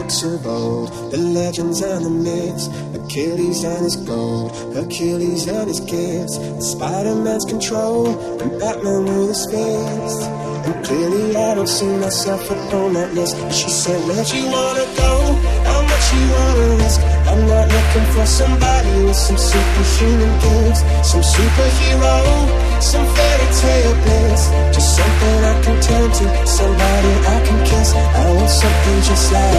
books of old, the legends and the myths, Achilles and his gold, Achilles and his gifts, Spider-Man's control, and Batman with his fists. And clearly I don't see myself upon that list. And she said, where'd you wanna go? How much you wanna risk? I'm not looking for somebody with some superhuman gifts, some superhero, some fairy tale bliss. Just something I can turn to, somebody I can kiss. I want something just like